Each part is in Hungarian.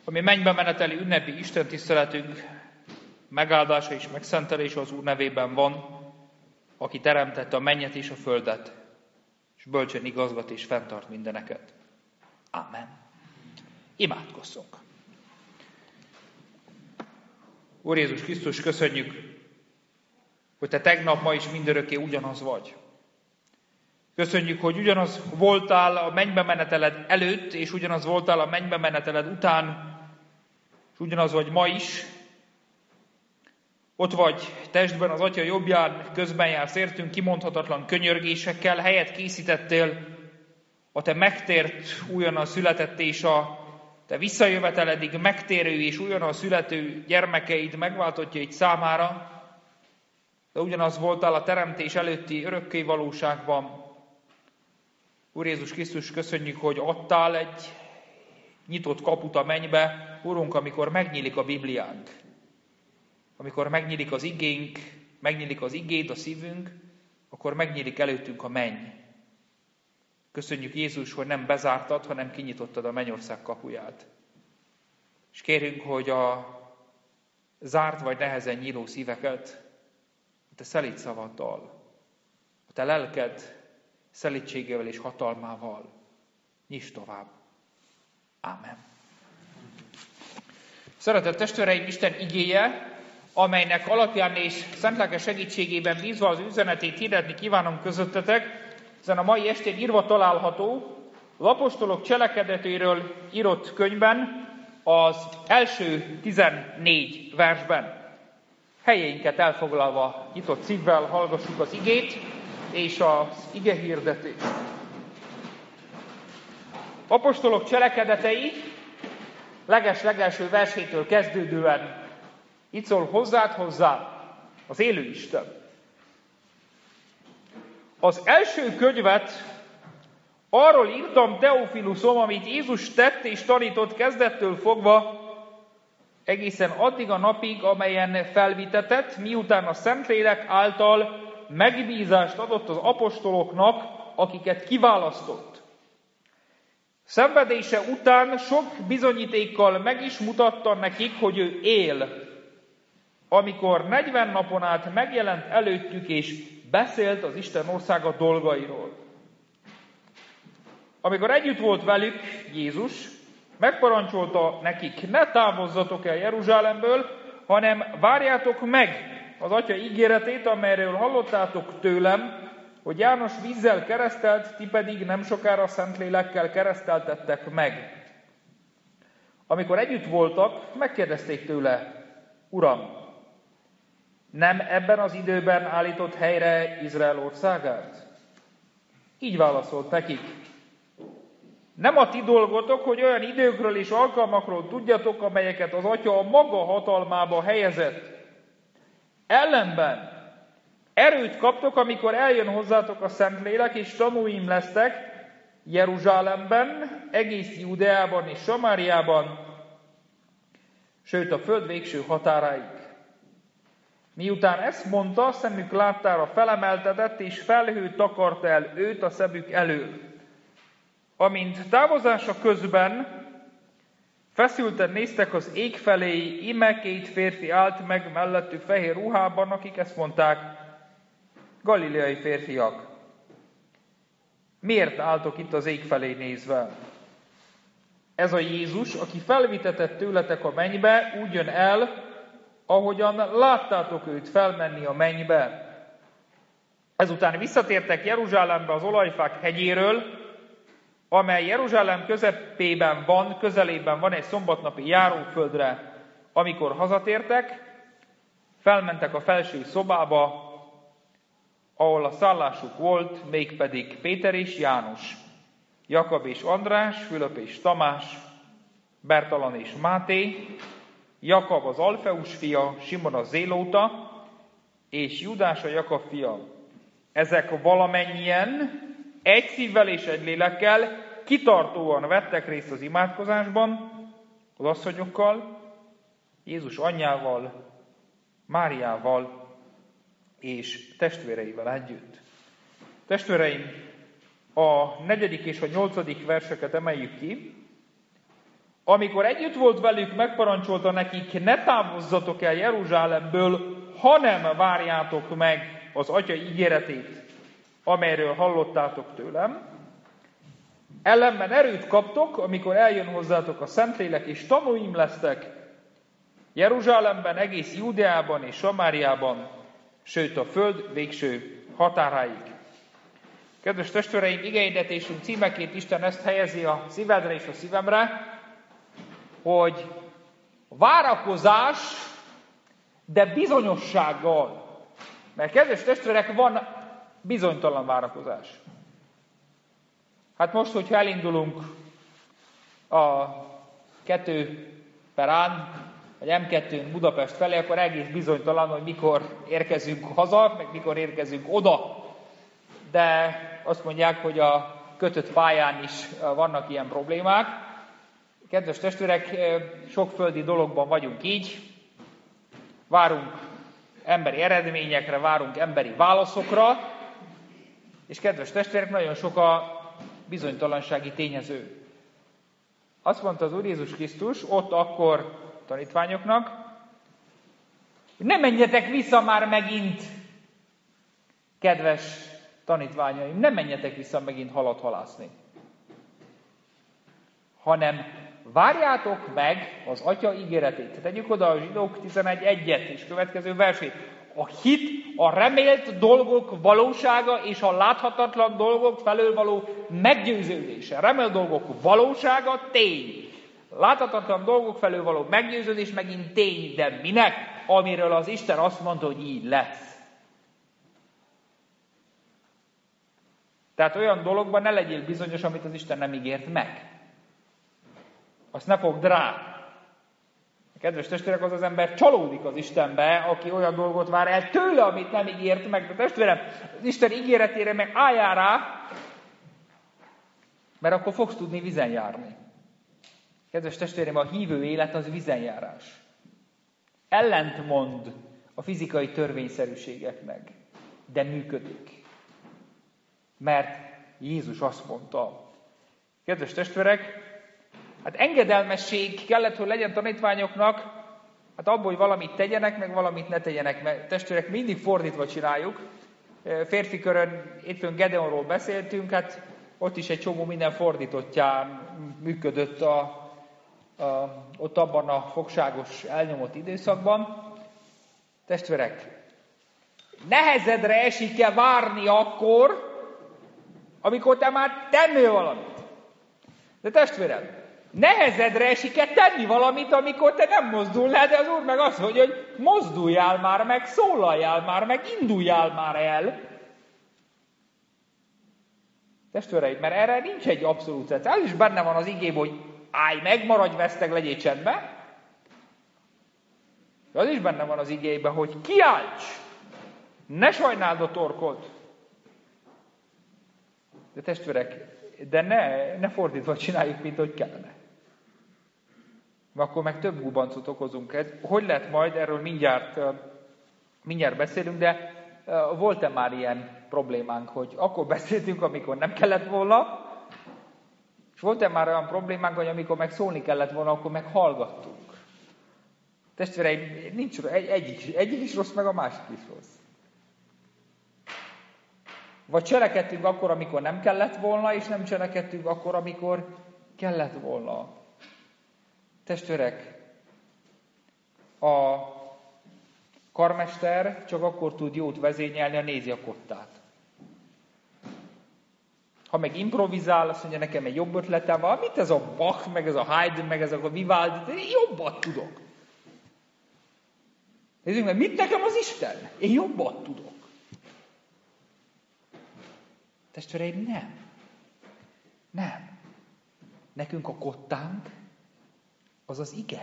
Ami mennybe meneteli ünnepi istentiszteletünk megáldása és megszentelése az Úr nevében van, aki teremtette a mennyet és a földet, és bölcsen igazgat és fenntart mindeneket. Ámen. Imádkozzunk. Úr Jézus Krisztus, köszönjük, hogy Te tegnap, ma és mindörökké ugyanaz vagy. Köszönjük, hogy ugyanaz voltál a mennybe meneteled előtt, és ugyanaz voltál a mennybe meneteled után, és ugyanaz vagy ma is. Ott vagy testben az Atya jobbján, közben jársz értünk kimondhatatlan könyörgésekkel, helyet készítettél a Te megtért, újonnan született és a Te visszajöveteledig megtérő és újonnan születő gyermekeid, megváltottjaid számára, de ugyanaz voltál a teremtés előtti örökké valóságban. Úr Jézus Krisztus, köszönjük, hogy adtál egy nyitott kaput a mennybe, Urunk, amikor megnyílik a Bibliánk, amikor megnyílik az igénk, megnyílik az igéd, a szívünk, akkor megnyílik előttünk a menny. Köszönjük, Jézus, hogy nem bezártad, hanem kinyitottad a mennyország kapuját. És kérünk, hogy a zárt vagy nehezen nyíló szíveket a Te szelíd szavaddal, a Te lelked szelídségével és hatalmával nyisd tovább. Ámen. Szeretett testvéreim, Isten igéje, amelynek alapján és szentlélek segítségében bízva az üzenetét hirdetni kívánom közöttetek, ezen a mai estén írva található az apostolok cselekedetéről írott könyvben, az első 14 versben. Helyeinket elfoglalva, nyitott szívvel hallgassuk az igét és az ige hirdetést. Apostolok cselekedetei leges-legelső versétől kezdődően így szól hozzád hozzá az élő Isten. Az első könyvet arról írtam, Teofilusom, amit Jézus tett és tanított kezdettől fogva, egészen addig a napig, amelyen felvitetett, miután a Szentlélek által megbízást adott az apostoloknak, akiket kiválasztott. Szenvedése után sok bizonyítékkal meg is mutatta nekik, hogy ő él, amikor 40 napon át megjelent előttük és beszélt az Isten országa dolgairól. Amikor együtt volt velük Jézus, megparancsolta nekik, ne távozzatok el Jeruzsálemből, hanem várjátok meg az Atya ígéretét, amelyről hallottátok tőlem, hogy János vízzel keresztelt, ti pedig nem sokára Szentlélekkel kereszteltettek meg. Amikor együtt voltak, megkérdezték tőle, Uram, nem ebben az időben állított helyre Izrael országát? Így válaszolt nekik. Nem a ti dolgotok, hogy olyan időkről és alkalmakról tudjatok, amelyeket az Atya a maga hatalmába helyezett. Ellenben erőt kaptok, amikor eljön hozzátok a Szentlélek, és tanúim lesztek Jeruzsálemben, egész Judeában és Samáriában, sőt a föld végső határáig. Miután ezt mondta, szemük láttára felemeltetett, és felhő takarta el őt a szemük elől. Amint távozása közben feszülten néztek az ég felé, íme 2 férfi állt meg mellettük fehér ruhában, akik ezt mondták, galileai férfiak. Miért álltok itt az ég felé nézve? Ez a Jézus, aki felvitetett tőletek a mennybe, úgy jön el, ahogyan láttátok őt felmenni a mennybe. Ezután visszatértek Jeruzsálembe az Olajfák hegyéről, amely Jeruzsálem közelében van egy szombatnapi járóföldre. Amikor hazatértek, felmentek a felső szobába, ahol a szállásuk volt, mégpedig Péter és János, Jakab és András, Fülöp és Tamás, Bertalan és Máté, Jakab az Alfeus fia, Simon a Zélóta, és Judás a Jakab fia. Ezek valamennyien egy szívvel és egy lélekkel kitartóan vettek részt az imádkozásban, az asszonyokkal, Jézus anyjával, Máriával és testvéreivel együtt. Testvéreim, a 4. és a 8. verseket emeljük ki. amikor együtt volt velük, megparancsolta nekik, ne távozzatok el Jeruzsálemből, hanem várjátok meg az Atya ígéretét, amelyről hallottátok tőlem. Ellenben erőt kaptok, amikor eljön hozzátok a Szentlélek, és tanúim lesztek Jeruzsálemben, egész Júdeában és Samáriában, sőt a föld végső határáig. Kedves testvéreim, igehirdetésünk címeként Isten ezt helyezi a szívedre és a szívemre, hogy várakozás, de bizonyossággal. Mert kedves testvérek, van bizonytalan várakozás. Hát most, hogyha elindulunk a 2 perán, vagy M2-n Budapest felé, akkor egész bizonytalan, hogy mikor érkezünk haza, meg mikor érkezünk oda. De azt mondják, hogy a kötött pályán is vannak ilyen problémák. Kedves testvérek, sok földi dologban vagyunk így. Várunk emberi eredményekre, várunk emberi válaszokra, és kedves testvérek, nagyon sok a bizonytalansági tényező. Azt mondta az Úr Jézus Krisztus ott akkor tanítványoknak, hogy ne menjetek vissza már megint, kedves tanítványaim, ne menjetek vissza megint halat halászni, hanem várjátok meg az Atya ígéretét. Tegyük oda a Zsidók 11:1-et és következő versét. A hit, a remélt dolgok valósága és a láthatatlan dolgok felől való meggyőződése. A remélt dolgok valósága tény. Láthatatlan dolgok felől való meggyőződés megint tény, de minek? Amiről az Isten azt mondta, hogy így lesz. Tehát olyan dologban ne legyél bizonyos, amit az Isten nem ígért meg. Azt ne fogd rá. Kedves testvérek, az ember csalódik az Istenbe, aki olyan dolgot vár el tőle, amit nem ígért meg. De testvérem, az Isten ígéretére meg álljál rá, mert akkor fogsz tudni vizen járni. Kedves testvérem, a hívő élet az vizenjárás. Ellentmond a fizikai törvényszerűségeknek, de működik. Mert Jézus azt mondta, kedves testvérek, hát engedelmesség kellett, hogy legyen tanítványoknak, hát abból, hogy valamit tegyenek, meg valamit ne tegyenek. Mert testvérek, mindig fordítva csináljuk. Férfi körön, hétfőn Gedeonról beszéltünk, hát ott is egy csomó minden fordítottján működött ott abban a fogságos, elnyomott időszakban. Testvérek, nehezedre esik-e várni akkor, amikor te már tennél valamit? De testvérem, nehezedre esik-e tenni valamit, amikor te nem mozdulnál, de az Úr meg azt mondja, hogy mozduljál már meg, szólaljál már meg, induljál már el. Testvéreim, mert erre nincs egy abszolút recept. Az is benne van az igében, hogy állj meg, maradj veszteg, legyél csendben. Az is benne van az igében, hogy kiálts, ne sajnáld a torkod. De testvérek, de ne fordítva csináljuk, mint hogy kellene. Mert akkor meg több gubancot okozunk. Hogy lehet majd, erről mindjárt beszélünk, de volt-e már ilyen problémánk, hogy akkor beszéltünk, amikor nem kellett volna, és volt-e már olyan problémánk, hogy amikor meg szólni kellett volna, akkor meg hallgattunk. Testvéreim, nincs egyik is rossz, meg a másik is rossz. Vagy cselekedtünk akkor, amikor nem kellett volna, és nem cselekedtünk akkor, amikor kellett volna. Testvérek, a karmester csak akkor tud jót vezényelni, ha nézi a kottát. Ha meg improvizál, azt mondja, nekem egy jobb ötletem van, mit ez a Bach, meg ez a Haydn, meg ez a Vivaldi, én jobbat tudok. Nézzük meg, mit nekem az Isten? Én jobbat tudok. Testvéreim, nem. Nekünk a kottánk az az ige.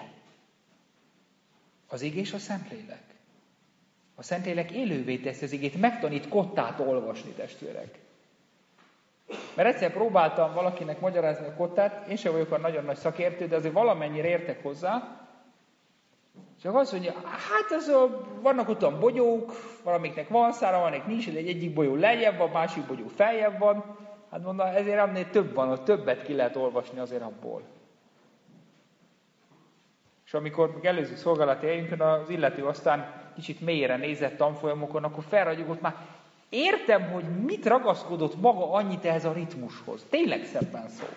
Az ige és a Szentlélek. A Szentlélek élővé teszi az igét, megtanít kottát olvasni, testvérek. Mert egyszer próbáltam valakinek magyarázni a kottát, én sem vagyok a nagyon nagy szakértő, de azért valamennyire értek hozzá. Csak azt mondja, hát vannak ott a bogyók, valamiknek van szára, valamiknek nincs, de egyik bolyó lejjebb van, másik bogyó feljebb van. Hát mondom, ezért ennél több van, ott többet ki lehet olvasni azért abból. És amikor előző szolgálati helyünkön az illető aztán kicsit mélyre nézett tanfolyamokon, akkor felragyogott már. Értem, hogy mit ragaszkodott maga annyit ehhez a ritmushoz. Tényleg szebben szól.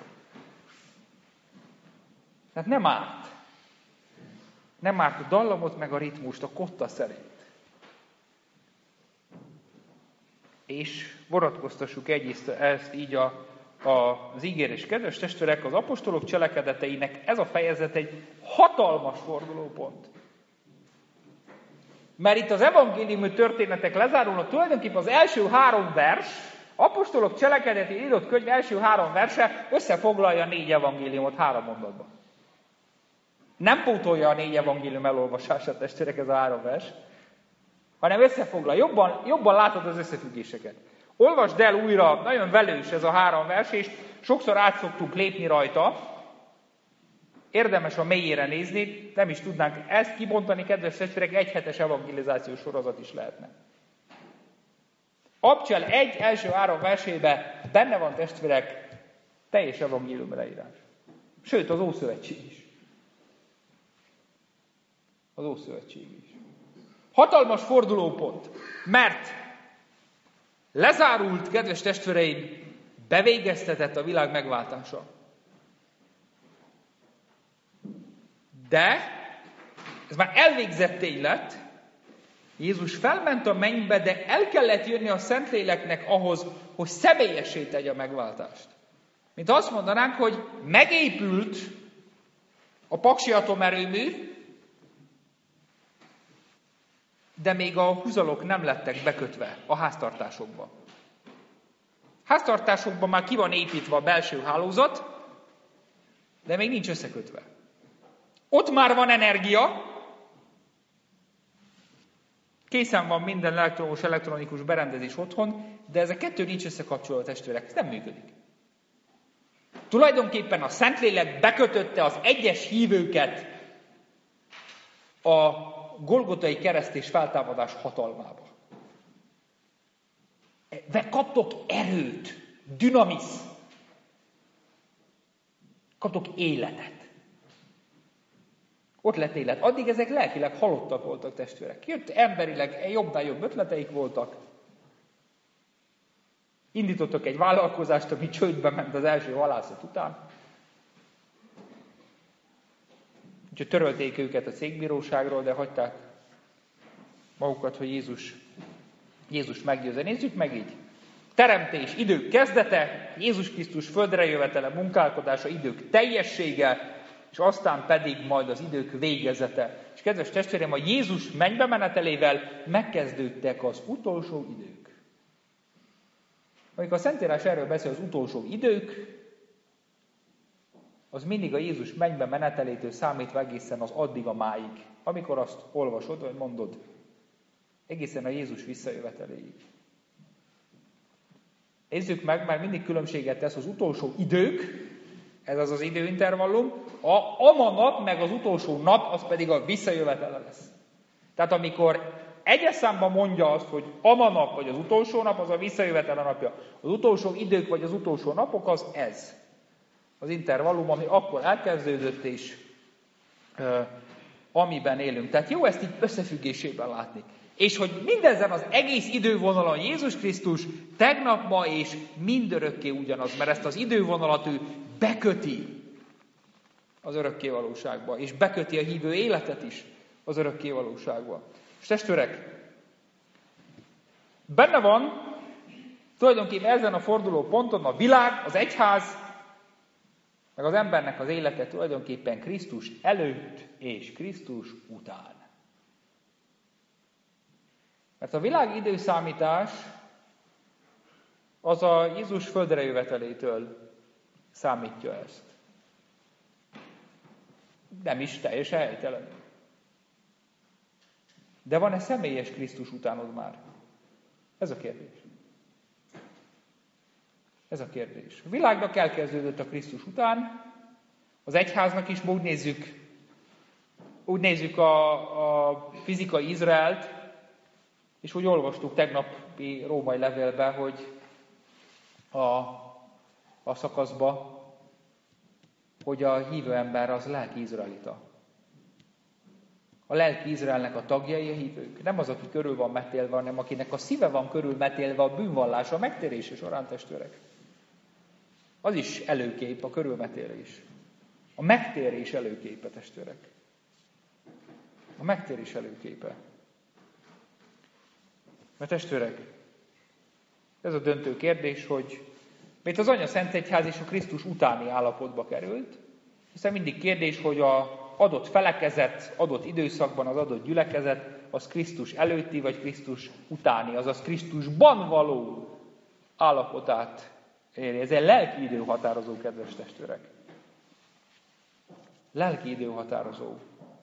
Tehát nem árt. Nem árt a dallamot, meg a ritmust, a kotta szerint. És vonatkoztassuk ezt így az ígérés. Kedves testvérek, az apostolok cselekedeteinek ez a fejezet egy hatalmas fordulópont. Mert itt az evangéliumi történetek lezárulnak, tulajdonképpen az első 3 vers, apostolok cselekedeti írott könyv első 3 verse összefoglalja a 4 evangéliumot 3 mondatban. Nem pótolja a 4 evangélium elolvasását, testvérek, ez a 3 vers, hanem összefoglal. Jobban látod az összefüggéseket. Olvasd el újra, nagyon velős ez a 3 vers, és sokszor át szoktunk lépni rajta. Érdemes a mélyére nézni, nem is tudnánk ezt kibontani, kedves testvérek, egy hetes evangelizációs sorozat is lehetne. Abcsel 1 első 3 versében benne van, testvérek, teljes evangélium leírás. Sőt, az Ószövetség is. Az Ószövetség is. Hatalmas fordulópont, mert lezárult, kedves testvéreim, bevégeztetett a világ megváltása. De ez már elvégzett tény lett, Jézus felment a mennybe, de el kellett jönni a Szentléleknek ahhoz, hogy személyessé tegye a megváltást. Mint azt mondanánk, hogy megépült a paksi atomerőmű, de még a húzalok nem lettek bekötve a háztartásokba. Háztartásokban már ki van építve a belső hálózat, de még nincs összekötve. Ott már van energia, készen van minden elektronikus berendezés otthon, de ez a kettő nincs összekapcsolva, testvérek, ez nem működik. Tulajdonképpen a Szentlélek bekötötte az egyes hívőket a Golgotai kereszt és feltámadás hatalmába. Kaptok erőt, dinamisz, kaptok életet. Ott lett élet. Addig ezek lelkileg halottak voltak, testvérek. Jött emberileg jobb ötleteik voltak. Indítottak egy vállalkozást, ami csődbe ment az első halászat után. Úgyhogy törölték őket a cégbíróságról, de hagyták magukat, hogy Jézus meggyőzze. Nézzük meg így. Teremtés, idők kezdete, Jézus Krisztus földre jövetele, munkálkodása, idők teljessége, és aztán pedig majd az idők végezete. És kedves testvérem, a Jézus mennybe menetelével megkezdődtek az utolsó idők. Amikor a Szentírás erről beszél, az utolsó idők, az mindig a Jézus mennybe menetelétől számítva egészen az addig a máig. Amikor azt olvasod, vagy mondod, egészen a Jézus visszajöveteléig. Nézzük meg, mert mindig különbséget tesz az utolsó idők, ez az az időintervallum, a ma nap, meg az utolsó nap, az pedig a visszajövetele lesz. Tehát amikor egyes számban mondja azt, hogy a ma nap, vagy az utolsó nap, az a visszajövetele napja. Az utolsó idők, vagy az utolsó napok, az ez. Az intervallum, ami akkor elkezdődött, és amiben élünk. Tehát jó ezt így összefüggésében látni. És hogy mindezen az egész idővonalon Jézus Krisztus tegnap, ma és mindörökké ugyanaz, mert ezt az idővonalat ő beköti az örökké valóságba, és beköti a hívő életet is az örökké valóságba. És testvérek, benne van tulajdonképpen ezen a forduló ponton a világ, az egyház, meg az embernek az élete tulajdonképpen Krisztus előtt és Krisztus után. Mert a világ időszámítás az a Jézus földre jövetelétől számítja ezt. Nem is teljesen helytelen. De van-e személyes Krisztus utánod már? Ez a kérdés. Ez a kérdés. A világnak elkezdődött a Krisztus után, az egyháznak is, úgy nézzük a fizikai Izraelt, és úgy olvastuk tegnapi római levélben, hogy a szakaszba, hogy a hívő ember az lelki izraelita. a lelki Izraelnek a tagjai a hívők. Nem az, aki körül van metélve, hanem akinek a szíve van körül metélve a bűnvallása, a megtérése során, testvérek. Az is előkép, a körülmetélés. A megtérés előképe, testvérek. A megtérés előképe. Mert testvérek, ez a döntő kérdés, hogy mert az Anya Szent Egyház és a Krisztus utáni állapotba került, hiszen mindig kérdés, hogy az adott felekezet, adott időszakban az adott gyülekezet, az Krisztus előtti, vagy Krisztus utáni, azaz Krisztusban való állapotát éri. Ez egy lelki időhatározó, kedves testvérek. Lelki időhatározó.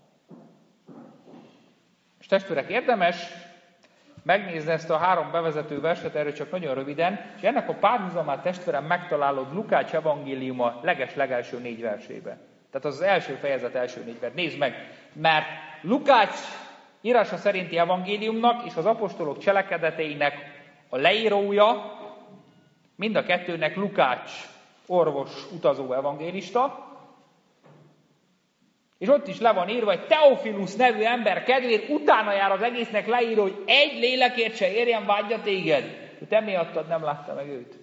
És testvérek, érdemes megnézni ezt a 3 bevezető verset, erről csak nagyon röviden, és ennek a párhuzamát, testvérem, megtalálod Lukács evangéliuma legelső 4 versében. Tehát az első fejezet első 4 vers. Nézd meg, mert Lukács írása szerinti evangéliumnak és az apostolok cselekedeteinek a leírója, mind a kettőnek Lukács orvos, utazó evangélista, és ott is le van írva, hogy Teofilusz nevű ember kedvéért utána jár az egésznek leíró, hogy egy lélekért se érjen vágyja téged, hogy te miattad nem látta meg őt.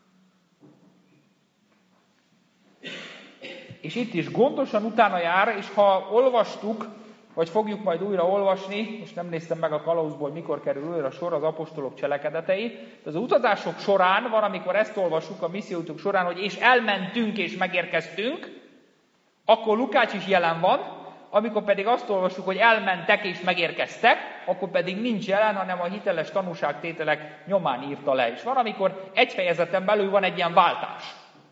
És itt is gondosan utána jár, és ha olvastuk, vagy fogjuk majd újra olvasni, és nem néztem meg a kalauzból, mikor kerül újra sor az apostolok cselekedetei, de az utazások során van, amikor ezt olvassuk a misszióutunk során, hogy és elmentünk és megérkeztünk, akkor Lukács is jelen van, amikor pedig azt olvassuk, hogy elmentek és megérkeztek, akkor pedig nincs jelen, hanem a hiteles tanúságtételek nyomán írta le. És van, amikor egy fejezeten belül van egy ilyen váltás.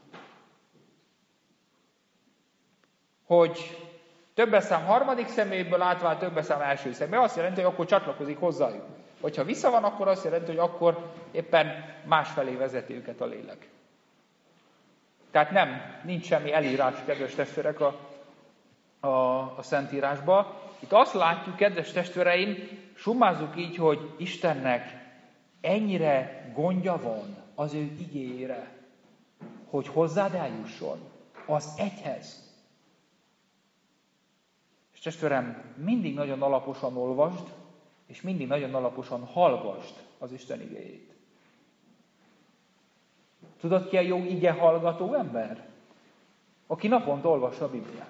Hogy többeszám harmadik személyből átvált többeszám első személyből, azt jelenti, hogy akkor csatlakozik hozzájuk. Vagy ha vissza van, akkor azt jelenti, hogy akkor éppen másfelé vezeti őket a lélek. Tehát nincs semmi elírás, kedves testvérek, a Szentírásban. Itt azt látjuk, kedves testvéreim, summázzuk így, hogy Istennek ennyire gondja van az ő igéjére, hogy hozzád eljusson az egyhez. És testvérem, mindig nagyon alaposan olvasd, és mindig nagyon alaposan hallgasd az Isten igéjét. Tudod ki a jó ige hallgató ember? Aki naponta olvassa a Bibliát.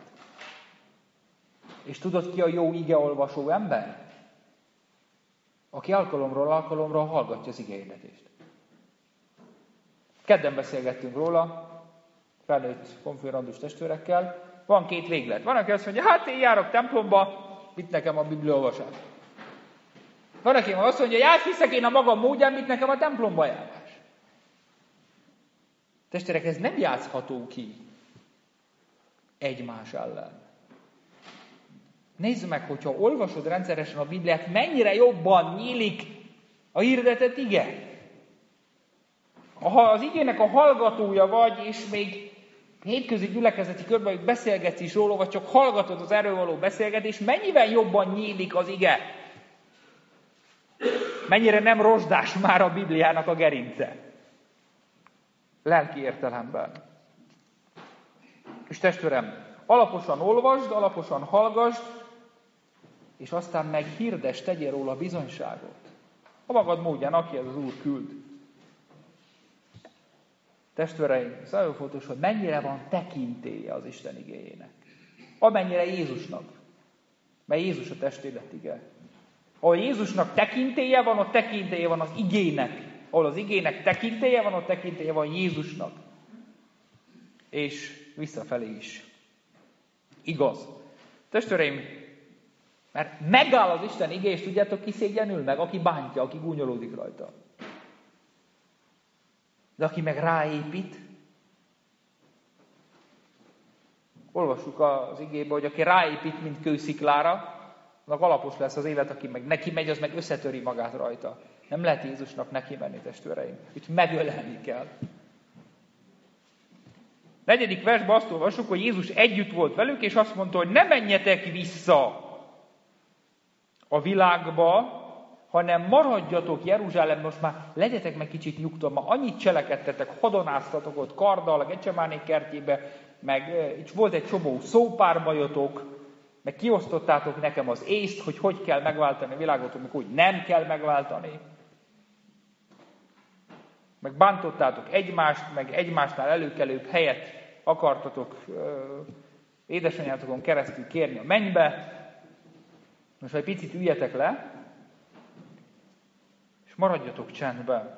És tudod ki a jó ige olvasó ember? Aki alkalomról alkalomra hallgatja az igehirdetést. Kedden beszélgettünk róla, felnőtt konfirmandus testvérekkel. Van 2 véglet. Van, aki azt mondja, hát én járok templomba, mit nekem a bibliaolvasás. Van, aki azt mondja, hogy hiszek én a magam módján, mit nekem a templomba járás. Testvérek, ez nem játszható ki egymás ellen. Nézd meg, hogyha olvasod rendszeresen a Bibliát, mennyire jobban nyílik a hirdetett ige. Ha az igének a hallgatója vagy, és még hétközi gyülekezeti körben beszélgetsz is róla, vagy csak hallgatod az erről való beszélgetést, mennyivel jobban nyílik az ige. Mennyire nem rozsdás már a Bibliának a gerince. Lelki értelemben. És testvérem, alaposan olvasd, alaposan hallgasd, és aztán meg hirdess, tegyél róla bizonyságot. A magad módján, aki ez az Úr küld. Testvéreim, ez nagyon fontos, hogy mennyire van tekintélye az Isten igéjének. Amennyire Jézusnak. Mert Jézus a testélet ige. Ahol Jézusnak tekintélye van, ott tekintélye van az igének. Ahol az igének tekintélye van, ott tekintélye van Jézusnak. És visszafelé is. Igaz. Testvéreim, mert megáll az Isten igé, és tudjátok, ki szégyenül meg? Aki bántja, aki gúnyolódik rajta. De aki meg ráépít, olvassuk az igébe, hogy aki ráépít, mint kősziklára, annak alapos lesz az élet, aki meg neki megy, az meg összetöri magát rajta. Nem lehet Jézusnak neki menni, testvéreim. Itt megölelni kell. 4. versben azt olvassuk, hogy Jézus együtt volt velük, és azt mondta, hogy ne menjetek vissza a világba, hanem maradjatok Jeruzsálem, most már legyetek meg kicsit nyugton, ma annyit cselekedtetek, hadonáztatok ott karddal, a Gecsemáné kertjébe, meg itt volt egy csomó szópárbajotok, meg kiosztottátok nekem az észt, hogy kell megváltani a világot, amikor úgy nem kell megváltani. Meg bántottátok egymást, meg egymásnál előkelőbb helyet akartatok édesanyátokon keresztül kérni a mennybe. Most egy picit üljetek le, és maradjatok csendben.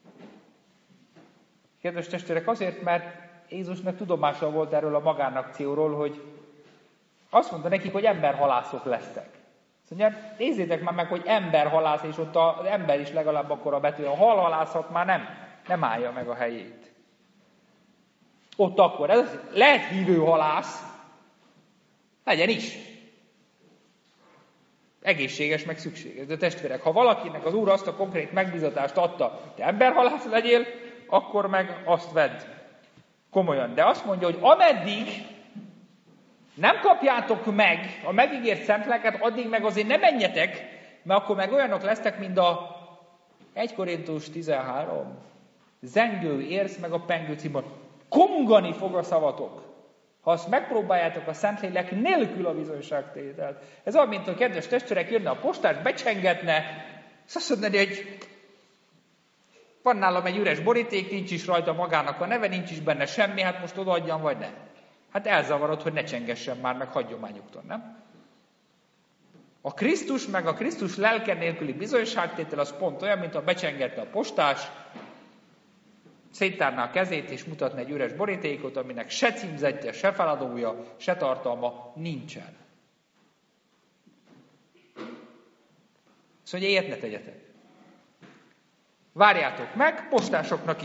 Kedves testvérek, azért, mert Jézusnak tudomása volt erről a magánakcióról, hogy azt mondta nekik, hogy emberhalászok lesztek. Szóval nézzétek már meg, hogy emberhalász, és ott az ember is legalább akkora betű. A halhalászat már nem állja meg a helyét. Ott akkor ez lehet hívő halász, legyen is. Egészséges, meg szükséges. De testvérek, ha valakinek az Úr azt a konkrét megbízatást adta, hogy te emberhalász legyél, akkor meg azt vedd komolyan. De azt mondja, hogy ameddig nem kapjátok meg a megígért szent lelket, addig meg azért ne menjetek, mert akkor meg olyanok lesztek, mint a 1 Korintus 13. Zengő érsz meg a pengő címon. Kongani fog a szavatok, ha azt megpróbáljátok a Szentlélek nélkül a bizonyságtételt. Ez olyan, mint a kedves testvérek jönne a postás, becsengetne, és azt mondani, hogy van nálam egy üres boríték, nincs is rajta magának a neve, nincs is benne semmi, hát most odaadjam, vagy ne. Hát elzavarod, hogy ne csengessen már, meg hagyjon már nyugton, nem? A Krisztus, meg a Krisztus lelke nélküli bizonyságtétel az pont olyan, mint ha becsengette a postás, széttárná a kezét, és mutatna egy üres borítékot, aminek se címzetje, se feladója, se tartalma nincsen. Szóval ilyet ne tegyetek. Várjátok meg, postásoknak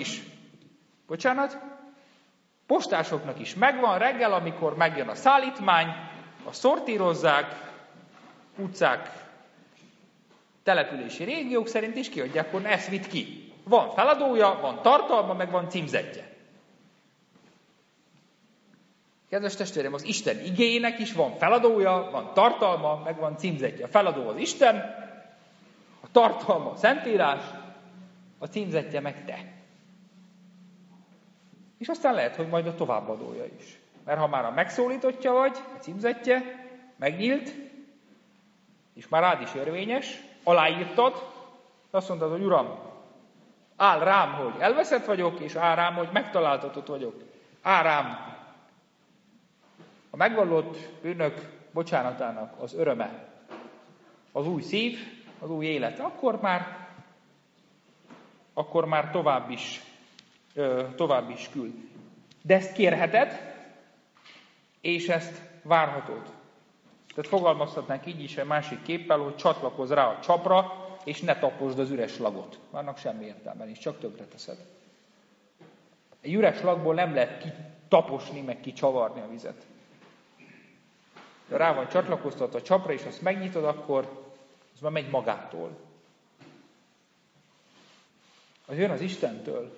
is megvan reggel, amikor megjön a szállítmány, a szortírozzák, utcák, települési régiók szerint is kiadják, akkor ezt vitt ki. Van feladója, van tartalma, meg van címzetje. Kedves testvérem, az Isten igéjének is van feladója, van tartalma, meg van címzetje. A feladó az Isten, a tartalma a Szentírás, a címzetje meg te. És aztán lehet, hogy majd a továbbadója is. Mert ha már a megszólítottja vagy, a címzetje megnyílt, és már rád is érvényes, aláírtad, azt mondtad, hogy Uram, áll rám, hogy elveszett vagyok, és áll rám, hogy megtaláltatott vagyok. Áll rám a megvallott bűnök bocsánatának az öröme, az új szív, az új élet. Akkor már tovább is küld. De ezt kérheted, és ezt várhatod. Tehát fogalmazhatnánk így is egy másik képpel, hogy csatlakozz rá a csapra, és ne taposd az üres lagot. Annak semmi értelme nincs, csak tönkre teszed. Egy üres lagból nem lehet kitaposni, meg kicsavarni a vizet. De rá van csatlakoztatva a csapra, és azt megnyitod, akkor az már megy magától. Az jön az Istentől.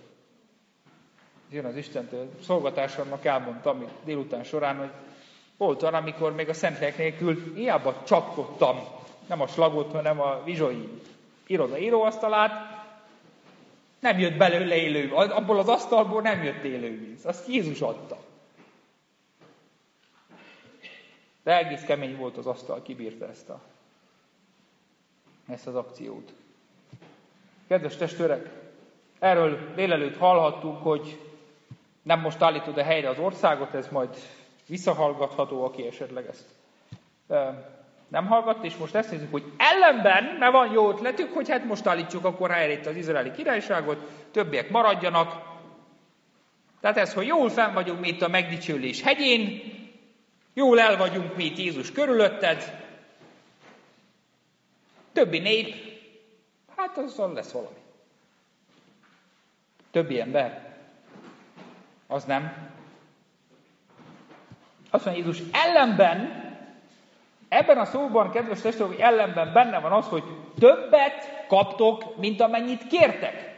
Szolgatásomnak elmondtam délután során, hogy volt olyan, amikor még a Szentlélek nélkül hiába csapkodtam, nem a slagot, hanem a vizsói iroda íróasztalát, nem jött belőle élő, abból az asztalból nem jött élővíz. Azt Jézus adta. De egész kemény volt az asztal, kibírta ezt az akciót. Kedves testvérek, erről délelőtt hallhattunk, hogy nem most állítod a helyre az országot, ez majd visszahallgatható, aki esetleg ezt nem hallgatta, és most ezt nézzük, hogy ellenben, mert van jó ötletük, hogy hát most állítsuk akkor helyre itt az izraeli királyságot, többiek maradjanak. Tehát ez, hogy jól fenn vagyunk mi itt a megdicsőlés hegyén, jól el vagyunk mi itt Jézus körülötted, többi nép, hát azzal lesz valami. Többi ember, az nem. Azt mondja Jézus, ellenben, ebben a szóban, kedves testvérek, hogy ellenben benne van az, hogy többet kaptok, mint amennyit kértek.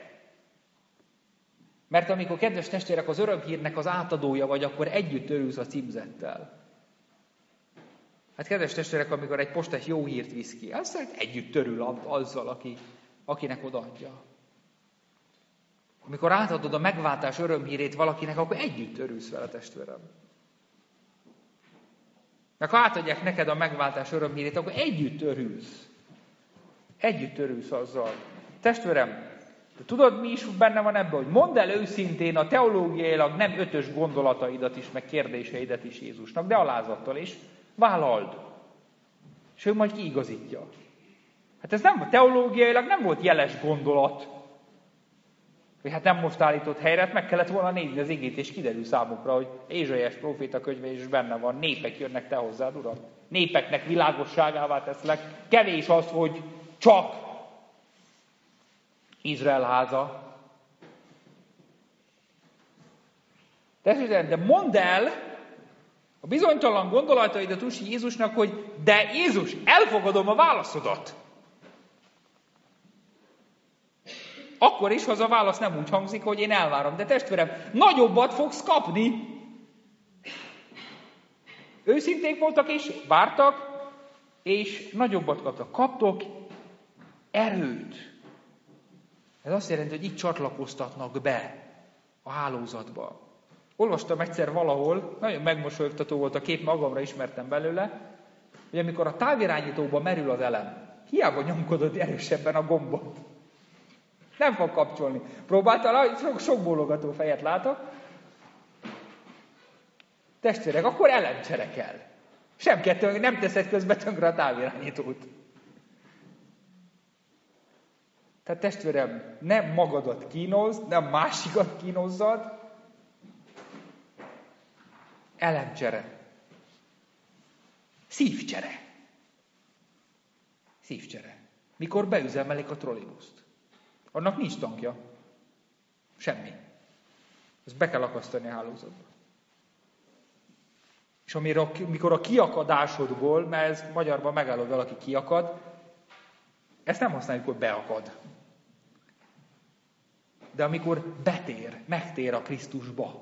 Mert amikor, kedves testvérek, az örömhírnek az átadója vagy, akkor együtt örülsz a címzettel. Hát kedves testvérek, amikor egy postás jó hírt visz ki, azt együtt örül azzal, akinek odaadja. Amikor átadod a megváltás örömhírét valakinek, akkor együtt örülsz vele, testvérem. Meg ha átadják neked a megváltás örömhírét, akkor együtt örülsz. Együtt örülsz azzal. Testvérem, de tudod, mi is benne van ebben, hogy mondd el őszintén a teológiailag nem ötös gondolataidat is, meg kérdéseidet is Jézusnak, de alázattal is. Vállald. És ő majd kiigazítja. Hát ez nem, teológiailag nem volt jeles gondolat. Hogy hát nem most állított helyre, hát meg kellett volna nézni az igét, és kiderül számukra, hogy Ézsaiás próféta könyve is benne van. Népek jönnek te hozzád, Uram. Népeknek világosságává teszlek. Kevés az, hogy csak Izrael háza. De mondd el a bizonytalan gondolataidat úgy Jézusnak, hogy de Jézus, elfogadom a válaszodat. Akkor is, ha az a válasz nem úgy hangzik, hogy én elvárom. De testvérem, nagyobbat fogsz kapni. Őszinték voltak és vártak, és nagyobbat kaptak. Kaptok erőt. Ez azt jelenti, hogy így csatlakoztatnak be a hálózatba. Olvastam egyszer valahol, nagyon megmosolyogtató volt a kép, magamra ismertem belőle, hogy amikor a távirányítóba merül az elem, hiába nyomkodod erősebben a gombot. Nem fog kapcsolni. Próbáltál, sok bólogató fejet látok. Testvérek, akkor elemcsere kell. Nem teszed közbe tönkre a távirányítót. Tehát testvérem, nem magadat kínozz, nem másikat kínozzad. Elemcsere. Szívcsere. Szívcsere. Mikor beüzemelik a trollibuszt. Annak nincs tankja. Semmi. Ezt be kell akasztani a hálózatba. És amikor a kiakadásodból, mert ez magyarban megáll, hogy valaki kiakad, ezt nem használjuk, hogy beakad. De amikor megtér a Krisztusba,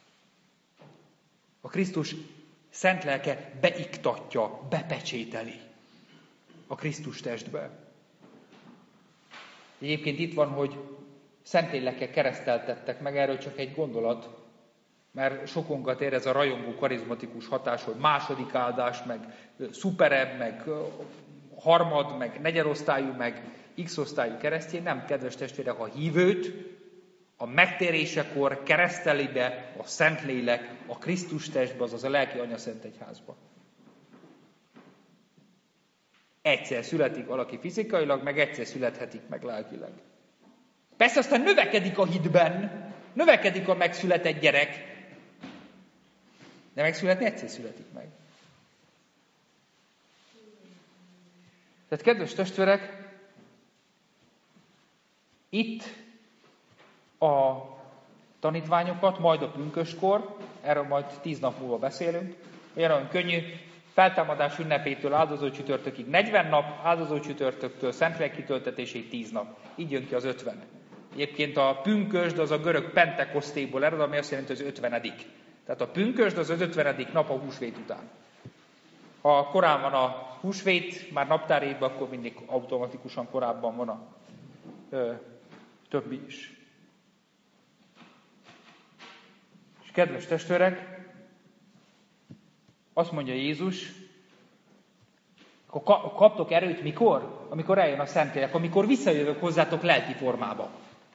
a Krisztus szent lelke beiktatja, bepecsételi a Krisztus testbe. Egyébként itt van, hogy Szentlélekkel kereszteltettek meg, erről csak egy gondolat, mert sokunkat ér ez a rajongó, karizmatikus hatás, hogy második áldás, meg szuperebb, meg harmad, meg negyedosztályú, meg x-osztályú keresztény. Nem, kedves testvérek, a hívőt a megtérésekor kereszteli be a Szentlélek a Krisztus testbe, azaz a lelki anyaszent egyházba. Egyszer születik valaki fizikailag, meg egyszer születhetik meg lelkileg. Persze aztán növekedik a hitben, növekedik a megszületett gyerek, de megszületni egyszer születik meg. Tehát kedves testvérek, itt a tanítványokat, majd a pünköstkor, erről majd 10 nap múlva beszélünk, olyan könnyű, feltámadás ünnepétől áldozó csütörtökig 40 nap, áldozó csütörtöktől Szentlélek kitöltetésig 10 nap. Így jön ki az 50. Egyébként a pünkösd az a görög pentekosztéból ered, ami azt jelenti, hogy az 50. Tehát a pünkösd az 50. nap a húsvét után. Ha korán van a húsvét, már naptárévben, akkor mindig automatikusan korábban van a többi is. És kedves testvérek, azt mondja Jézus, akkor kaptok erőt mikor? Amikor eljön a Szentlélek, amikor visszajövök hozzátok lelki formába.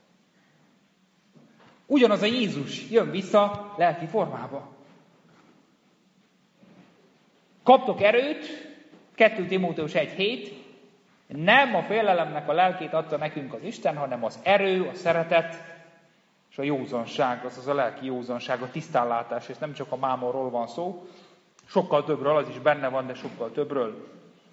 Ugyanaz a Jézus jön vissza lelki formába. Kaptok erőt, 2 Timóteus 1:7, nem a félelemnek a lelkét adta nekünk az Isten, hanem az erő, a szeretet és a józanság, azaz a lelki józanság, a tisztánlátás, és nem csak a mámorról van szó, sokkal többről, az is benne van, de sokkal többről.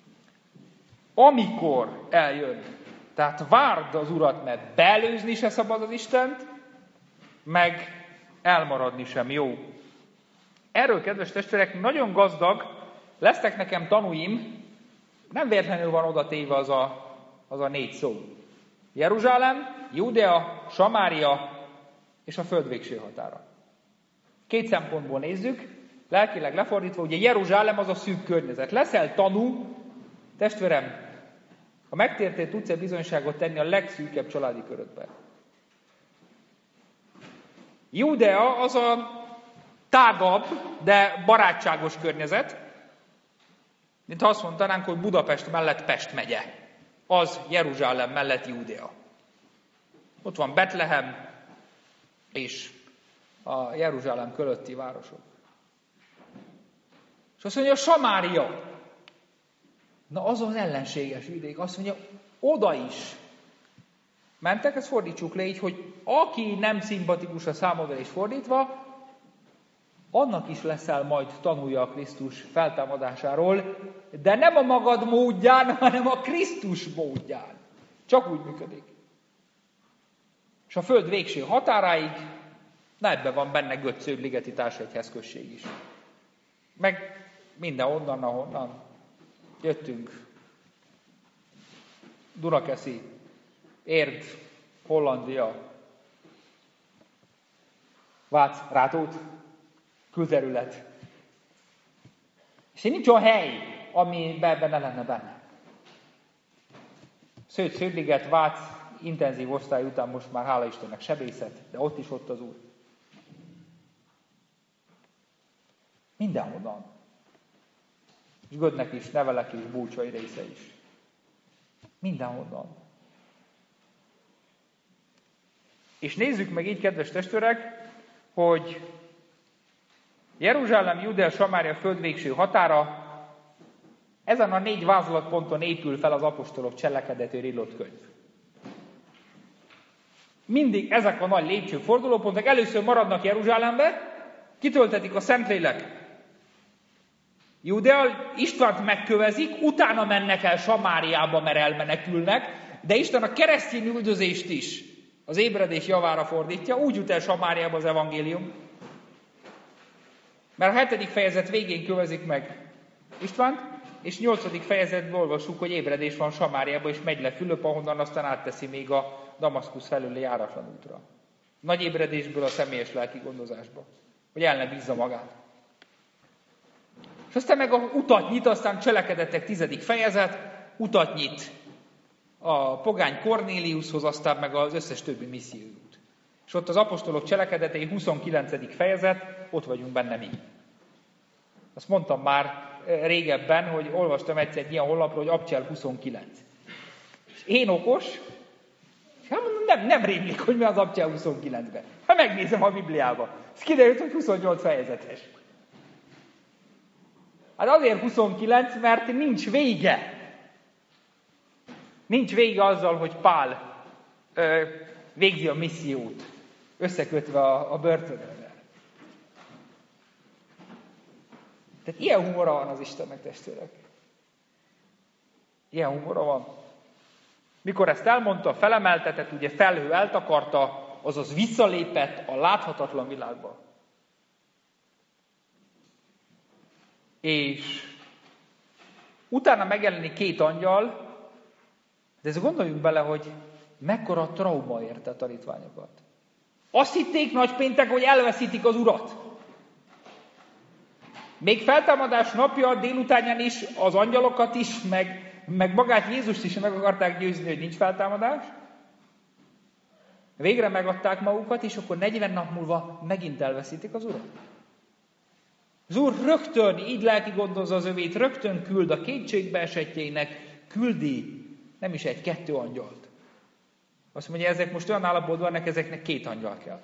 Amikor eljön, tehát várd az Urat, mert beelőzni se szabad az Istent, meg elmaradni sem jó. Erről, kedves testvérek, nagyon gazdag, lesznek nekem tanúim, nem véletlenül van oda téve az a 4 szó. Jeruzsálem, Judea, Samária és a föld végső határa. 2 szempontból nézzük, lelkileg lefordítva, ugye Jeruzsálem az a szűk környezet. Leszel tanú, testvérem, ha megtértél, tudsz-e bizonyságot tenni a legszűkebb családi körödben. Judea az a tágabb, de barátságos környezet. Mint azt mondanánk, hogy Budapest mellett Pest megye. Az Jeruzsálem mellett Júdea. Ott van Betlehem és a Jeruzsálem körötti városok. És azt mondja, Samária. Na az az ellenséges vidék. Azt mondja, oda is mentek, ezt fordítsuk le így, hogy aki nem szimpatikus a számodra és fordítva, annak is leszel majd tanulja a Krisztus feltámadásáról, de nem a magad módján, hanem a Krisztus módján. Csak úgy működik. És a föld végső határáig, na ebben van benne Götz-Ligeti Társegyház község is. Meg mindenhonnan, ahonnan jöttünk. Dunakeszi, Érd, Hollandia, Vác, Rátót, külterület. És nincs olyan hely, ami ebben ne lenne benne. Sződ-Liget, Vác, intenzív osztály után most már hála Istennek sebészet, de ott is ott az Úr. Mindenhonnan. És Gödnek is, Nevelek is, Búcsai része is. Mindenhonnan. És nézzük meg így, kedves testvérek, hogy Jeruzsálem, Judea, Samária föld végső határa, ezen a 4 vázlatponton épül fel az apostolok cselekedetőről írott könyv. Mindig ezek a nagy lépcsőfordulópontok először maradnak Jeruzsálembe, kitöltetik a Szentlélek. Judea, Istvánt megkövezik, utána mennek el Samáriába, mert elmenekülnek, de Isten a keresztény üldözést is az ébredés javára fordítja, úgy jut el Samáriába az evangélium. Mert a 7. fejezet végén kövezik meg Istvánt, és 8. fejezetben olvassuk, hogy ébredés van Samáriában, és megy le Fülöp, ahonnan aztán átteszi még a Damaszkusz felüli járatlan útra. Nagy ébredésből a személyes lelki gondozásba, hogy el ne bízza magát. És aztán meg a utat nyit, aztán Cselekedetek 10. fejezet, utat nyit a pogány Kornéliushoz, aztán meg az összes többi missziójút. És ott az apostolok cselekedetei 29. fejezet, ott vagyunk benne mi. Azt mondtam már régebben, hogy olvastam egyszer egy ilyen honlapról, hogy Abcsel 29. És én okos, és nem rémlik, hogy mi az Abcsel 29-ben. Ha megnézem a Bibliába, ez kiderült, hogy 28 fejezetes. Hát azért 29, mert nincs vége. Nincs vége azzal, hogy Pál végzi a missziót, összekötve a börtönövel. Tehát ilyen humora van az Istennek, testvérek. Ilyen humora van. Mikor ezt elmondta, felemeltetett, ugye felhő eltakarta, azaz visszalépett a láthatatlan világba. És utána megjelenik 2 angyal, de ezt gondoljunk bele, hogy mekkora trauma érte a tanítványokat. Azt hitték nagypéntek, hogy elveszítik az Urat. Még feltámadás napja délutánján is az angyalokat is, meg magát Jézust is meg akarták győzni, hogy nincs feltámadás. Végre megadták magukat, és akkor 40 nap múlva megint elveszítik az Urat. Az Úr rögtön, így lelki gondozza az övét, rögtön küld a kétségbeesettjeinek, küldi nem is 1-2 angyalt. Azt mondja, ezek most olyan állapotban vannak, ezeknek 2 angyal kell.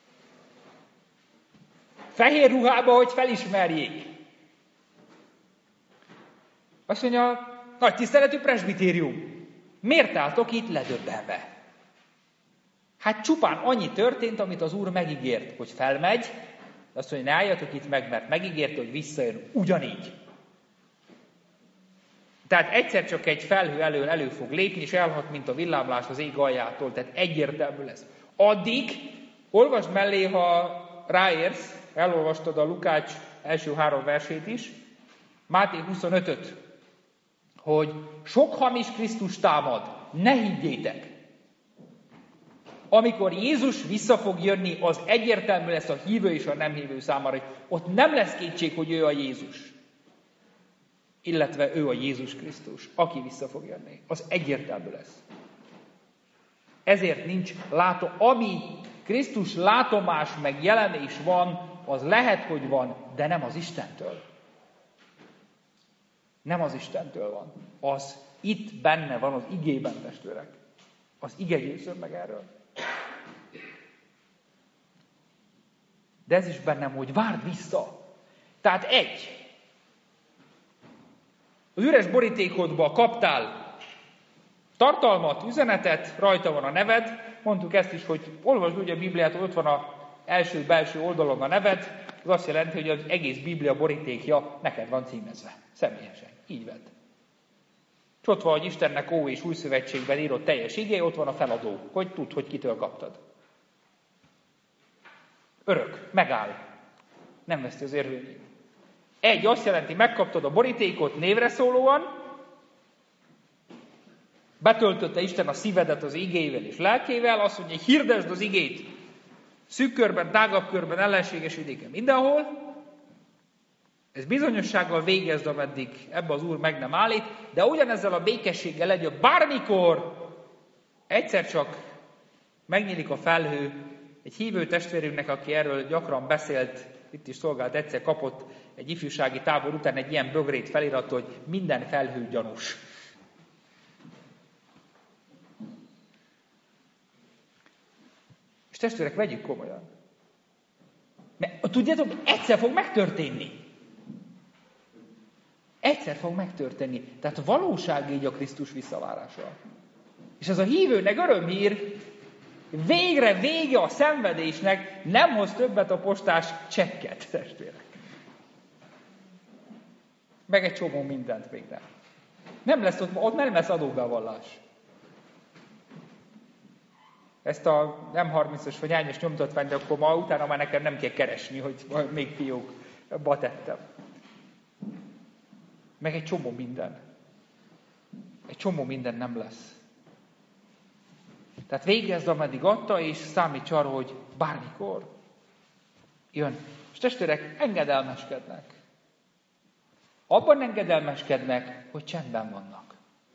Fehér ruhába, hogy felismerjék. Azt mondja, nagy tiszteletű presbitérium, miért álltok itt ledöbbenve? Hát csupán annyi történt, amit az Úr megígért, hogy felmegy, de azt mondja, ne álljatok itt meg, mert megígérte, hogy visszajön ugyanígy. Tehát egyszer csak egy felhő elő fog lépni, és elhat, mint a villámlás az ég aljától, tehát egyértelmű lesz. Addig, olvasd mellé, ha ráérsz, elolvastad a Lukács első 3 versét is, Máté 25-öt, hogy sok hamis Krisztus támad, ne higgyétek. Amikor Jézus vissza fog jönni, az egyértelmű lesz a hívő és a nem hívő számára, hogy ott nem lesz kétség, hogy ő a Jézus. Illetve ő a Jézus Krisztus, aki vissza fog jönni. Az egyértelmű lesz. Ezért nincs ami Krisztus látomás meg jelenés van, az lehet, hogy van, de nem az Istentől. Nem az Istentől van. Az itt benne van az igében, testvérek. Az ige győzöm meg erről. De ez is bennem, hogy várd vissza. Tehát az üres borítékodba kaptál tartalmat, üzenetet, rajta van a neved. Mondtuk ezt is, hogy olvasd úgy a Bibliát, ott van az első belső oldalon a neved. Ez azt jelenti, hogy az egész Biblia borítékja neked van címezve. Személyesen. Így vedd. És ott van, hogy Istennek Ó és Új Szövetségben írott teljes igé, ott van a feladó, hogy tudd, hogy kitől kaptad. Örök, megáll. Nem veszti az érvényét. Azt jelenti, megkaptad a borítékot névre szólóan, betöltötte Isten a szívedet az igével és lelkével, azt mondja, hogy hirdesd az igét szűk körben, tágabb körben, ellenséges vidéken, mindenhol. Ez bizonyossággal végezd, ameddig ebbe az Úr meg nem állít, de ugyanezzel a békességgel legyen, bármikor egyszer csak megnyílik a felhő, egy hívő testvérünknek, aki erről gyakran beszélt, itt is szolgált, egyszer kapott egy ifjúsági tábor után egy ilyen bögrét felirat, hogy minden felhő gyanús. És testvérek, vegyük komolyan. Mert tudjátok, egyszer fog megtörténni. Egyszer fog megtörténni. Tehát valóság így a Krisztus visszavárása. És ez a hívőnek örömhír, végre vége a szenvedésnek, nem hoz többet a postás csekket, testvérek. Meg egy csomó mindent még nem. Nem lesz ott nem lesz adóbevallás. Ezt a nem 30-as vagy hányos nyomtatványt, akkor ma utána már nekem nem kell keresni, hogy még fiókba tettem. Meg egy csomó minden. Egy csomó minden nem lesz. Tehát végezd, ameddig adta, és számíts arra, hogy bármikor jön. És testvérek, engedelmeskednek. Abban engedelmeskednek, hogy csendben vannak.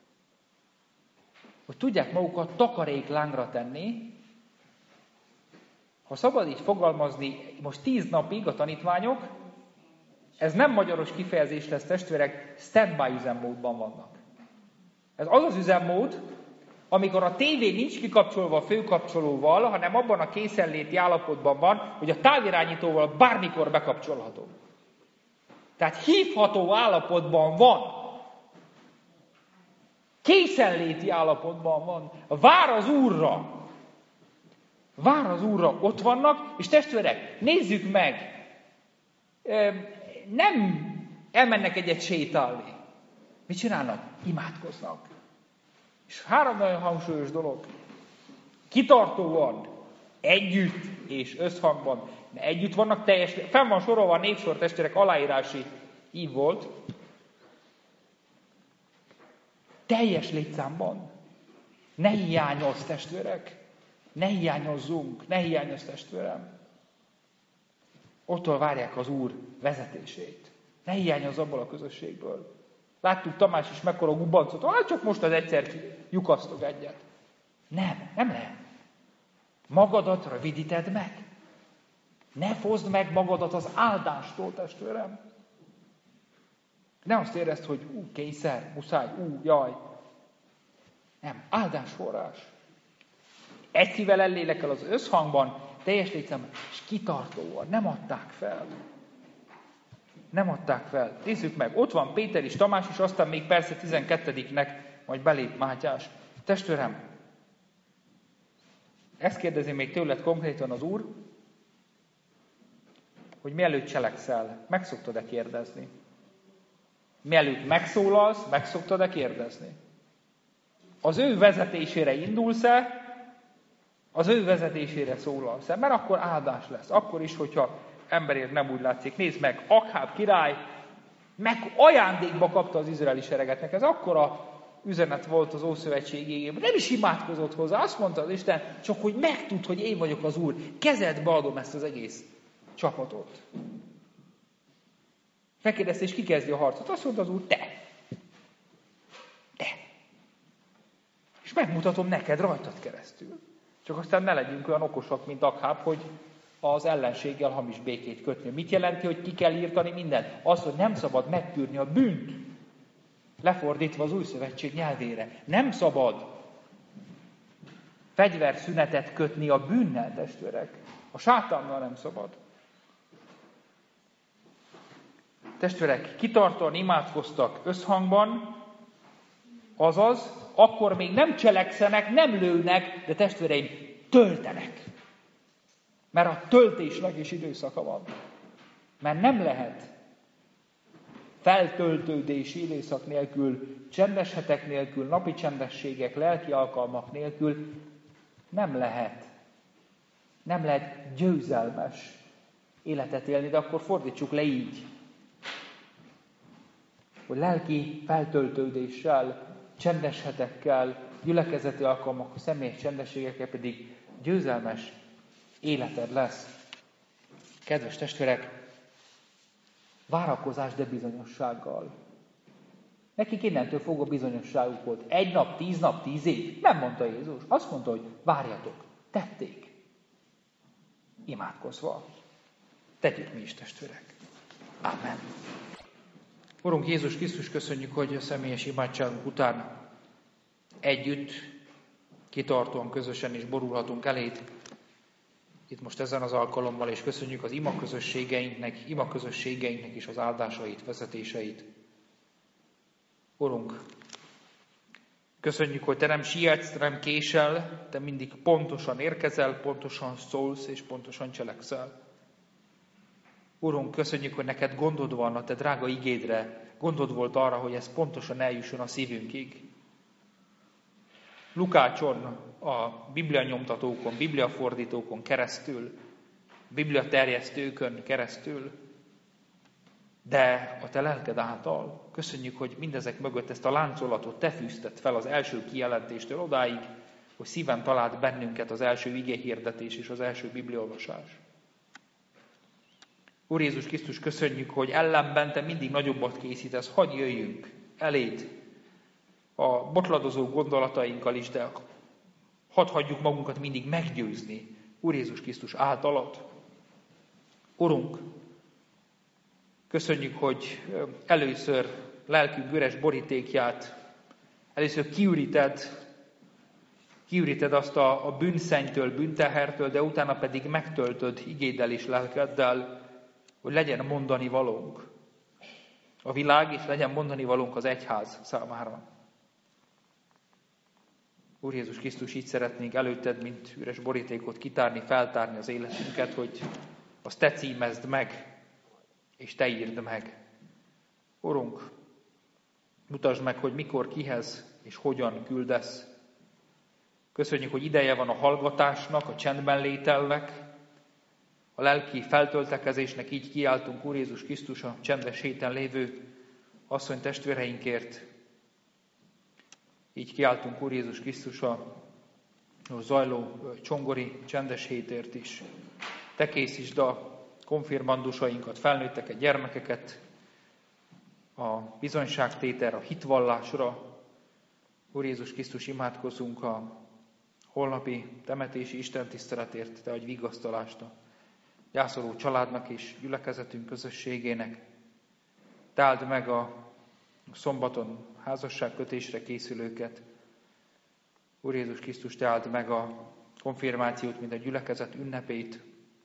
Hogy tudják magukat takaréklángra tenni. Ha szabad így fogalmazni, most 10 napig a tanítványok, ez nem magyaros kifejezés lesz, testvérek, standby üzemmódban vannak. Ez az az üzemmód, amikor a tévé nincs kikapcsolva a főkapcsolóval, hanem abban a készenléti állapotban van, hogy a távirányítóval bármikor bekapcsolható. Tehát hívható állapotban van. Készenléti állapotban van. Vár az Úrra. Vár az Úrra. Ott vannak, és testvérek, nézzük meg. Nem elmennek egyet sétálni. Mit csinálnak? Imádkoznak. És 3 nagyon hangsúlyos dolog. Kitartóan, együtt és összhangban. Együtt vannak fenn van sorolva a népsor, testvérek, aláírási ív volt. Teljes létszámban. Ne hiányozz, testvérek. Ne hiányozzunk. Ne hiányozz, testvérem. Ottól várják az Úr vezetését. Ne hiányozz abból a közösségből. Láttuk Tamás is mekkora gubancot, csak most az egyszer lyukasztok egyet. Nem lehet. Magadat rövidíted meg. Ne fozd meg magadat az áldástól, testvérem. Ne azt érezd, hogy kényszer, muszáj, jaj. Nem, áldásforrás. Egy szívvel ellélekel az összhangban, teljes létszámban, és kitartóan. Nem adták fel. Nem adták fel. Nézzük meg, ott van Péter is, Tamás is, aztán még persze 12-nek majd belép Mátyás. Testvérem, ezt kérdezi még tőled konkrétan az Úr, hogy mielőtt cselekszel, meg szoktad-e kérdezni? Mielőtt megszólalsz, meg szoktad-e kérdezni? Az ő vezetésére indulsz-e, az ő vezetésére szólalsz-e? Mert akkor áldás lesz. Akkor is, hogyha emberért nem úgy látszik. Nézd meg, Akháb király meg ajándékba kapta az izraeli seregetnek. Ez akkora üzenet volt az Ószövetség égében. Nem is imádkozott hozzá. Azt mondta az Isten, csak hogy megtudd, hogy én vagyok az Úr. Kezedbe adom ezt az egész csapatot. Megkérdezte, és ki kezdi a harcot? Azt mondta az Úr, te. És megmutatom neked rajtad keresztül. Csak aztán ne legyünk olyan okosak, mint Akháb, hogy az ellenséggel hamis békét kötni. Mit jelenti, hogy ki kell írtani mindent? Az, hogy nem szabad megtűrni a bűnt. Lefordítva az Új Szövetség nyelvére. Nem szabad fegyverszünetet kötni a bűnnel, testvérek. A sátánnal nem szabad. Testvérek, kitartóan imádkoztak összhangban, azaz, akkor még nem cselekszenek, nem lőnek, de testvéreim, töltenek. Mert a töltésnek is időszaka van. Mert nem lehet feltöltődési időszak nélkül, csendes hetek nélkül, napi csendességek, lelki alkalmak nélkül nem lehet. Nem lehet győzelmes életet élni, de akkor fordítsuk le így. Hogy lelki feltöltődéssel, csendes hetekkel, gyülekezeti alkalmak, személyes csendességekkel pedig győzelmes életed lesz. Kedves testvérek, várakozás, de bizonyossággal. Nekik innentől fogva bizonyosságuk volt. 1 nap, 10 nap, 10 év. Nem mondta Jézus. Azt mondta, hogy várjatok. Tették. Imádkozva. Tegyük mi is, testvérek. Amen. Urunk Jézus Krisztus, köszönjük, hogy a személyes imádságunk után együtt, kitartóan, közösen is borulhatunk eléd. Itt most ezen az alkalommal, és köszönjük az imaközösségeinknek is az áldásait, vezetéseit. Urunk, köszönjük, hogy Te nem sietsz, nem késel, Te mindig pontosan érkezel, pontosan szólsz, és pontosan cselekszel. Urunk, köszönjük, hogy neked gondod van a Te drága igédre, gondod volt arra, hogy ez pontosan eljusson a szívünkig. Lukácson, a biblianyomtatókon, bibliafordítókon keresztül, bibliaterjesztőkön keresztül, de a Te lelked által. Köszönjük, hogy mindezek mögött ezt a láncolatot Te fűzted fel az első kijelentéstől odáig, hogy szíven talált bennünket az első igéhirdetés és az első bibliaolvasás. Úr Jézus Krisztus, köszönjük, hogy ellenben Te mindig nagyobbat készítesz, hadd jöjjünk eléd a botladozó gondolatainkkal is, de hadd hagyjuk magunkat mindig meggyőzni Úr Jézus Krisztus általad. Urunk, köszönjük, hogy először lelkünk üres borítékját, először kiüríted azt a bűnszennytől, bűntehertől, de utána pedig megtöltöd igéddel és lelkeddel, hogy legyen mondani valónk a világ, és legyen mondani valónk az egyház számára. Úr Jézus Krisztus, így szeretnénk előtted, mint üres borítékot kitárni, feltárni az életünket, hogy azt Te címezd meg, és Te írd meg. Urunk, mutasd meg, hogy mikor, kihez és hogyan küldesz. Köszönjük, hogy ideje van a hallgatásnak, a csendben lételnek, a lelki feltöltekezésnek, így kiáltunk, Úr Jézus Krisztus, a csendes héten lévő asszony testvéreinkért. Így kiáltunk, Úr Jézus Krisztus, a zajló csongori csendes hétért is. Te készítsd a konfirmandusainkat, felnőtteket, gyermekeket a bizonyságtételre, a hitvallásra. Úr Jézus Krisztus, imádkozunk a holnapi temetési istentiszteletért, Te adj vigasztalást a gyászoló családnak és gyülekezetünk közösségének. Te áld meg a szombaton házasságkötésre készülőket. Úr Jézus Krisztus, Te áld meg a konfirmációt, mint a gyülekezet ünnepét.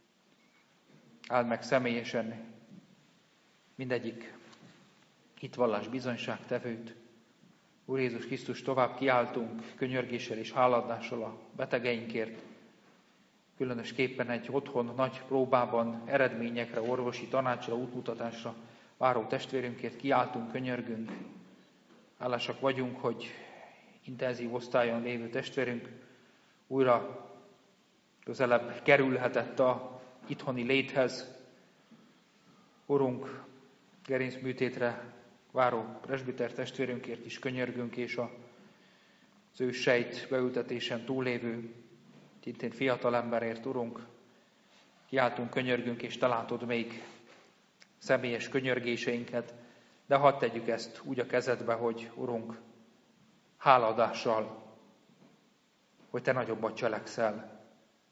Áld meg személyesen mindegyik hitvallás bizonyságtevőt. Úr Jézus Krisztus, tovább kiáltunk könyörgéssel és háladással a betegeinkért. Különösképpen egy otthon nagy próbában eredményekre, orvosi tanácsra, útmutatásra váró testvérünkért kiáltunk, könyörgünk. Hálásak vagyunk, hogy intenzív osztályon lévő testvérünk újra közelebb kerülhetett a itthoni léthez. Urunk, gerincműtétre váró presbiter testvérünkért is könyörgünk, és az ő sejt beültetésen túlévő, szintén fiatal emberért, Urunk, kiáltunk, könyörgünk, és Te látod még személyes könyörgéseinket, de hadd tegyük ezt úgy a kezedbe, hogy Urunk, háladással, hogy Te nagyobbat cselekszel.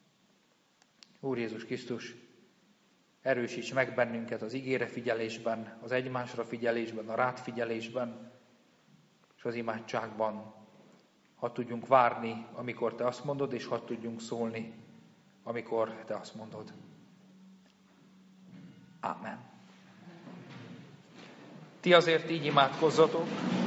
Úr Jézus Krisztus, erősíts meg bennünket az igére figyelésben, az egymásra figyelésben, a rád figyelésben. és az imádságban. Hadd tudjunk várni, amikor te azt mondod, és hadd tudjunk szólni, amikor te azt mondod. Ámen. Ti azért így imádkozzatok.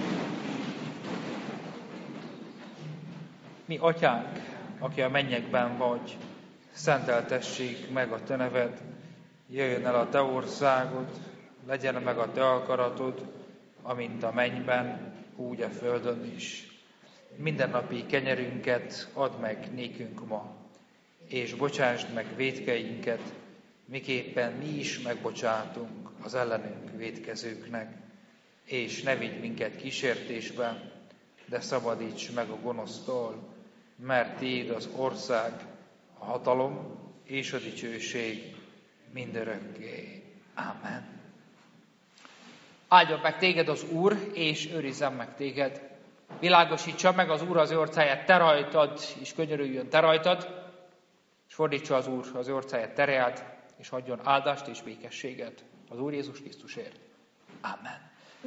Mi atyánk, aki a mennyekben vagy, szenteltessék meg a te neved, jöjjön el a te országod, legyen meg a te akaratod, amint a mennyben, úgy a földön is. Mindennapi kenyerünket add meg nékünk ma, és bocsásd meg vétkeinket, miképpen mi is megbocsátunk az ellenünk vétkezőknek, és ne vigy minket kísértésbe, de szabadíts meg a gonosztól, mert tiéd az ország, a hatalom és a dicsőség mindörökké. Ámen. Áldjon meg téged az Úr, és őrizzen meg téged. Világosítsa meg az Úr az ő orcáját te rajtad, és könyörüljön te rajtad, és fordítsa az Úr az ő orcáját te reád, és adjon áldást és békességet az Úr Jézus Krisztusért. Ámen.